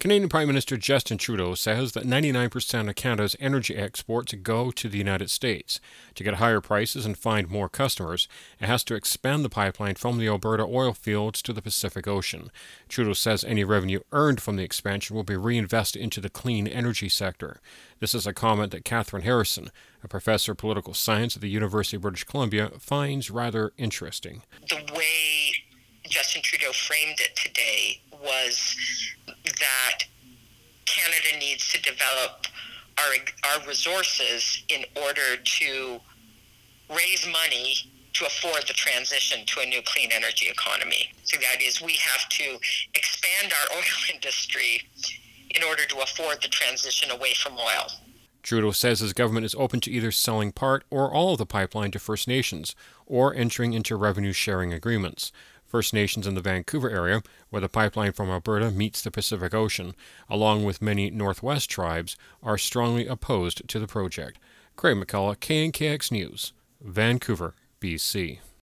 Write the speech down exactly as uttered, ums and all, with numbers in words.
Canadian Prime Minister Justin Trudeau says that ninety-nine percent of Canada's energy exports go to the United States. To get higher prices and find more customers, it has to expand the pipeline from the Alberta oil fields to the Pacific Ocean. Trudeau says any revenue earned from the expansion will be reinvested into the clean energy sector. This is a comment that Catherine Harrison, a professor of political science at the University of British Columbia, finds rather interesting. The way Justin Trudeau framed it today was that Canada needs to develop our, our resources in order to raise money to afford the transition to a new clean energy economy. So the idea is we have to expand our oil industry in order to afford the transition away from oil. Trudeau says his government is open to either selling part or all of the pipeline to First Nations or entering into revenue-sharing agreements. First Nations in the Vancouver area, where the pipeline from Alberta meets the Pacific Ocean, along with many Northwest tribes, are strongly opposed to the project. Craig McCullough, K N K X News, Vancouver, B C.